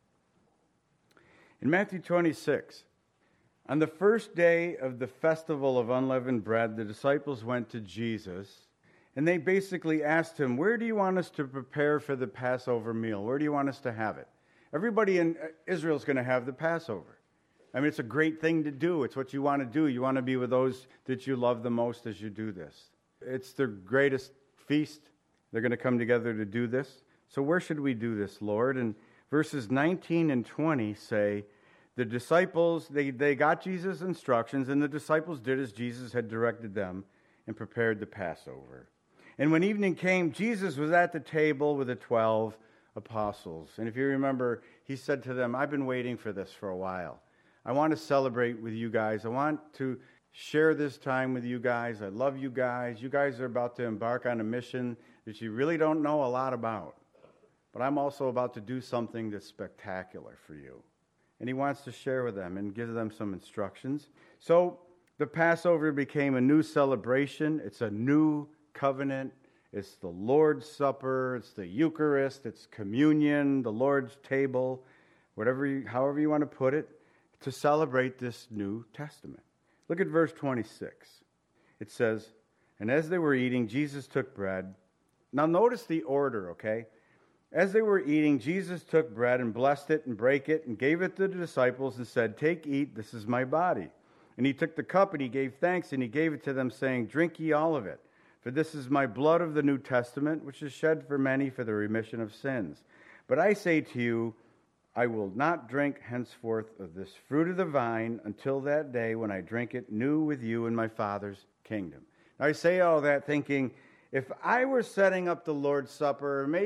In Matthew 26, on the first day of the festival of unleavened bread, the disciples went to Jesus, and they basically asked him, where do you want us to prepare for the Passover meal? Where do you want us to have it? Everybody in Israel is going to have the Passover. I mean, it's a great thing to do. It's what you want to do. You want to be with those that you love the most as you do this. It's their greatest feast. They're going to come together to do this. So where should we do this, Lord? And verses 19 and 20 say, the disciples, they got Jesus' instructions, and the disciples did as Jesus had directed them and prepared the Passover. And when evening came, Jesus was at the table with the 12 apostles. And if you remember, he said to them, I've been waiting for this for a while. I want to celebrate with you guys. I want to share this time with you guys. I love you guys. You guys are about to embark on a mission that you really don't know a lot about. But I'm also about to do something that's spectacular for you. And he wants to share with them and give them some instructions. So the Passover became a new celebration. It's a new covenant. It's the Lord's Supper. It's the Eucharist. It's communion, the Lord's table, however you want to put it, to celebrate this New Testament. Look at verse 26. It says, and as they were eating, Jesus took bread. Now notice the order, okay? As they were eating, Jesus took bread and blessed it and brake it and gave it to the disciples and said, take, eat, this is my body. And he took the cup and he gave thanks and he gave it to them, saying, drink ye all of it. For this is my blood of the New Testament, which is shed for many for the remission of sins. But I say to you, I will not drink henceforth of this fruit of the vine until that day when I drink it new with you in my Father's kingdom. Now I say all that thinking, if I were setting up the Lord's Supper, or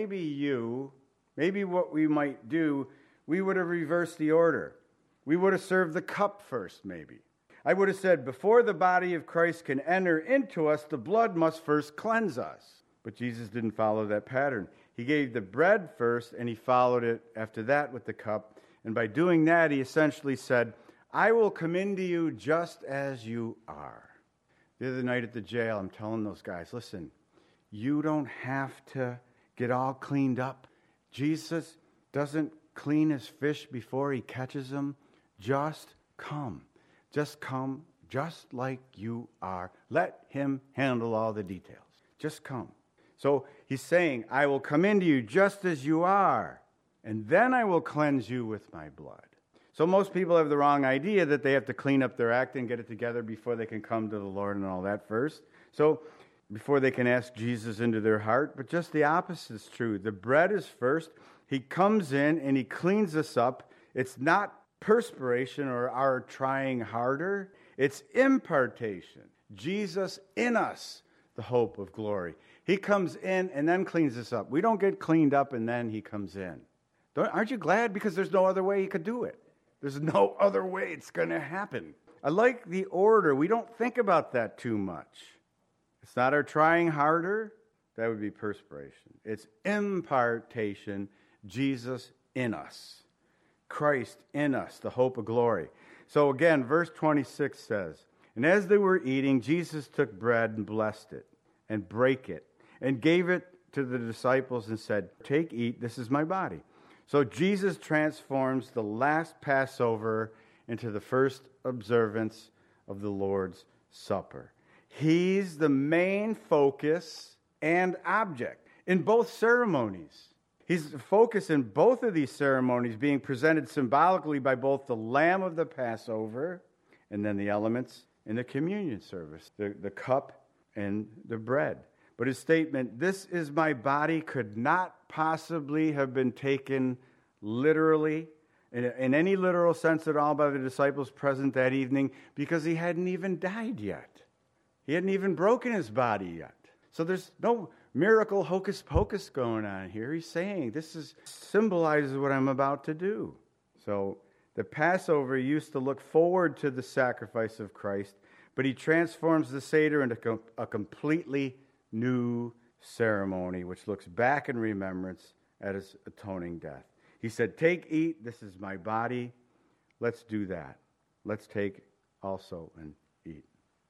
maybe what we might do, we would have reversed the order. We would have served the cup first, maybe. I would have said, before the body of Christ can enter into us, the blood must first cleanse us. But Jesus didn't follow that pattern. He gave the bread first, and he followed it after that with the cup. And by doing that, he essentially said, I will come into you just as you are. The other night at the jail, I'm telling those guys, listen, you don't have to get all cleaned up. Jesus doesn't clean his fish before he catches them. Just come. Just come just like you are. Let him handle all the details. Just come. So he's saying, I will come into you just as you are, and then I will cleanse you with my blood. So most people have the wrong idea that they have to clean up their act and get it together before they can come to the Lord and all that first. So before they can ask Jesus into their heart, but just the opposite is true. The bread is first. He comes in and he cleans us up. It's not perspiration or our trying harder. It's impartation. Jesus in us, the hope of glory. He comes in and then cleans us up. We don't get cleaned up and then he comes in. Aren't you glad? Because there's no other way he could do it. There's no other way it's going to happen. I like the order. We don't think about that too much. It's not our trying harder. That would be perspiration. It's impartation. Jesus in us. Christ in us, the hope of glory. So again, verse 26 says, "And as they were eating, Jesus took bread and blessed it and brake it and gave it to the disciples and said, 'Take, eat, this is my body.'" So Jesus transforms the last Passover into the first observance of the Lord's Supper. He's the main focus and object in both ceremonies. He's the focus in both of these ceremonies, being presented symbolically by both the lamb of the Passover and then the elements in the communion service, the cup and the bread. But his statement, "This is my body," could not possibly have been taken literally, in any literal sense at all, by the disciples present that evening, because he hadn't even died yet. He hadn't even broken his body yet. So there's no miracle hocus pocus going on here. He's saying this symbolizes what I'm about to do. So the Passover used to look forward to the sacrifice of Christ, but he transforms the Seder into a completely new ceremony, which looks back in remembrance at his atoning death. He said, "Take, eat, this is my body." Let's do that. Let's take also and eat.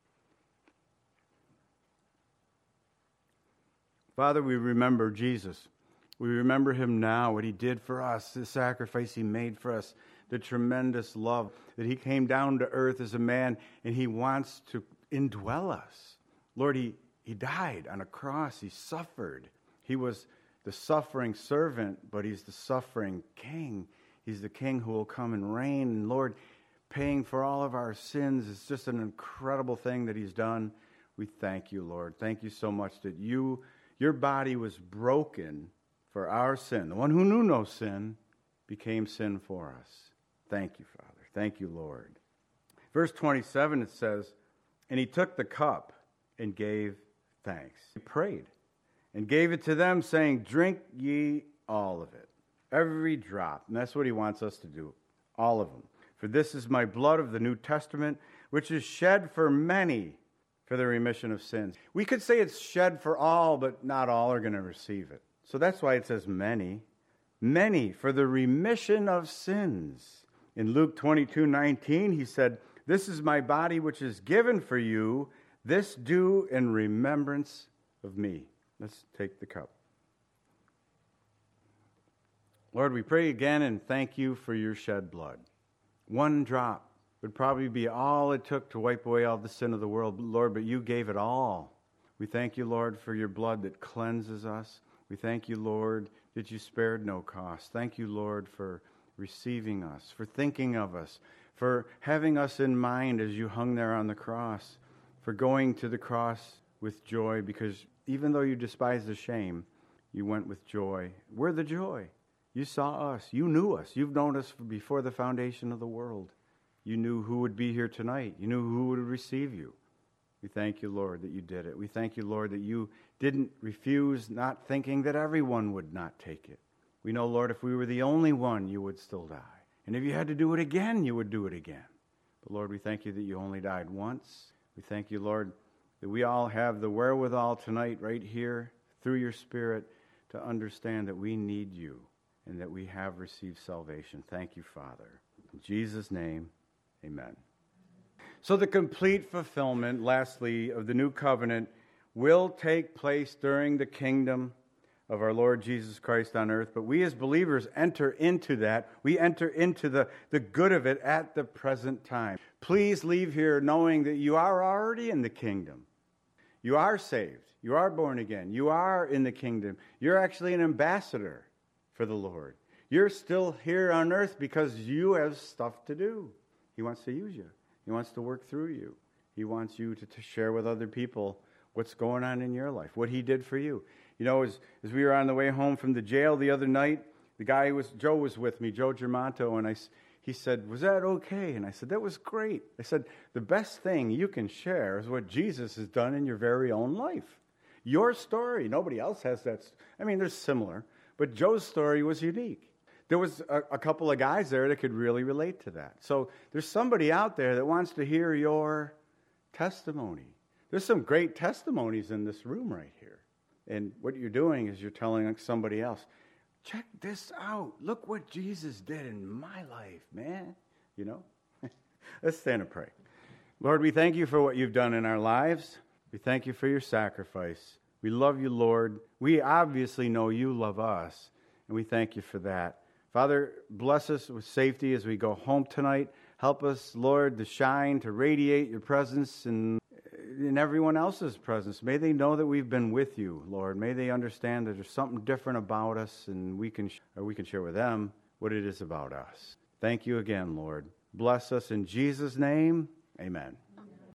Father, we remember Jesus. We remember him now, what he did for us, the sacrifice he made for us, the tremendous love that he came down to earth as a man, and he wants to indwell us. Lord, he died on a cross. He suffered. He was the suffering servant, but he's the suffering king. He's the king who will come and reign. And Lord, paying for all of our sins is just an incredible thing that he's done. We thank you, Lord. Thank you so much that your body was broken for our sin. The one who knew no sin became sin for us. Thank you, Father. Thank you, Lord. Verse 27, it says, "And he took the cup and gave thanks." He prayed and gave it to them, saying, "Drink ye all of it." Every drop. And that's what he wants us to do. All of them. "For this is my blood of the New Testament, which is shed for many for the remission of sins." We could say it's shed for all, but not all are going to receive it. So that's why it says many. Many for the remission of sins. In Luke 22:19, he said, "This is my body which is given for you. This do in remembrance of me." Let's take the cup. Lord, we pray again and thank you for your shed blood. One drop would probably be all it took to wipe away all the sin of the world, Lord, but you gave it all. We thank you, Lord, for your blood that cleanses us. We thank you, Lord, that you spared no cost. Thank you, Lord, for receiving us, for thinking of us, for having us in mind as you hung there on the cross, for going to the cross with joy, because even though you despised the shame, you went with joy. We're the joy. You saw us. You knew us. You've known us before the foundation of the world. You knew who would be here tonight. You knew who would receive you. We thank you, Lord, that you did it. We thank you, Lord, that you didn't refuse, not thinking that everyone would not take it. We know, Lord, if we were the only one, you would still die. And if you had to do it again, you would do it again. But, Lord, we thank you that you only died once. We thank you, Lord, that we all have the wherewithal tonight right here through your Spirit to understand that we need you and that we have received salvation. Thank you, Father. In Jesus' name, amen. So the complete fulfillment, lastly, of the new covenant will take place during the kingdom of our Lord Jesus Christ on earth. But we as believers enter into that. We enter into the good of it at the present time. Please leave here knowing that you are already in the kingdom. You are saved. You are born again. You are in the kingdom. You're actually an ambassador for the Lord. You're still here on earth because you have stuff to do. He wants to use you. He wants to work through you. He wants you to share with other people what's going on in your life, what he did for you. You know, as we were on the way home from the jail the other night, Joe was with me, Joe Germanto, and he said, was that okay? And I said, that was great. I said, the best thing you can share is what Jesus has done in your very own life. Your story, nobody else has that. I mean, they're similar, but Joe's story was unique. There was a couple of guys there that could really relate to that. So there's somebody out there that wants to hear your testimony. There's some great testimonies in this room right here. And what you're doing is you're telling somebody else, check this out. Look what Jesus did in my life, man. You know? Let's stand and pray. Lord, we thank you for what you've done in our lives. We thank you for your sacrifice. We love you, Lord. We obviously know you love us, and we thank you for that. Father, bless us with safety as we go home tonight. Help us, Lord, to shine, to radiate your presence in everyone else's presence. May they know that we've been with you, Lord. May they understand that there's something different about us, and we can share with them what it is about us. Thank you again, Lord. Bless us in Jesus' name. Amen.